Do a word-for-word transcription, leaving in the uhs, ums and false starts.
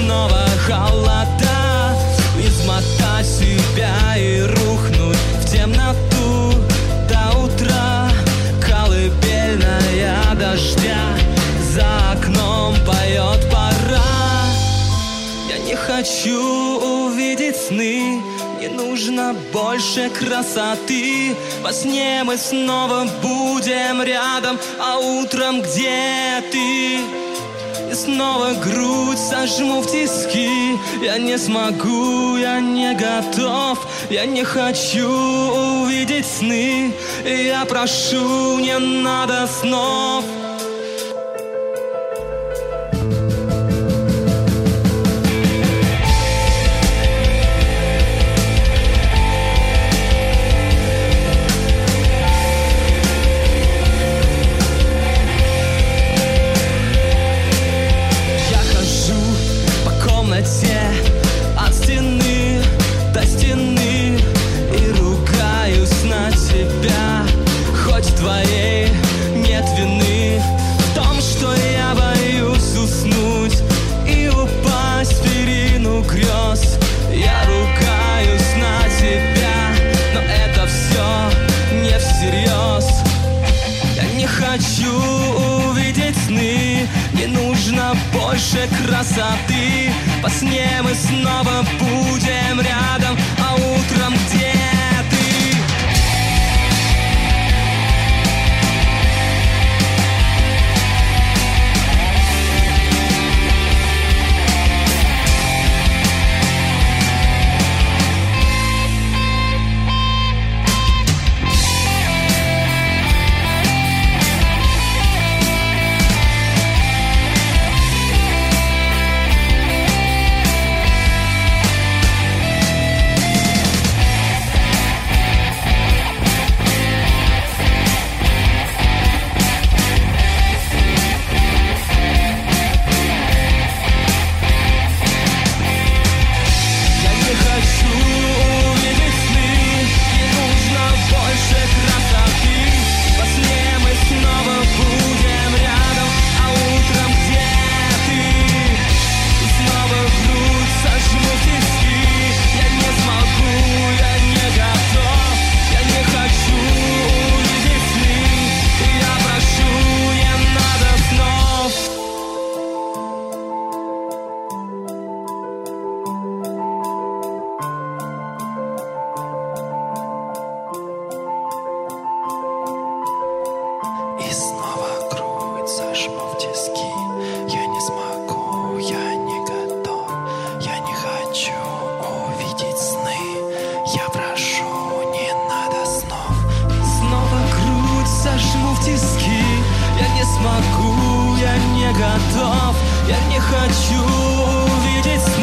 снова холода, измотать себя и рухнуть в темноту до утра. Колыбельная дождя за окном поет пора. Я не хочу увидеть сны, не нужно больше красоты. Во сне мы снова будем рядом, а утром где ты? И снова грудь сожму в тиски. Я не смогу, я не готов. Я не хочу увидеть сны. Я прошу, не надо снов. От стены до стены и ругаюсь на тебя. Хоть в твоей нет вины в том, что я боюсь уснуть и упасть в перину грез. Я ругаюсь на тебя, но это все не всерьез. Я не хочу увидеть сны, не нужно больше красоты. Во сне мы снова будем рядом, а утром где ты? Я не смогу, я не готов. Я не хочу увидеть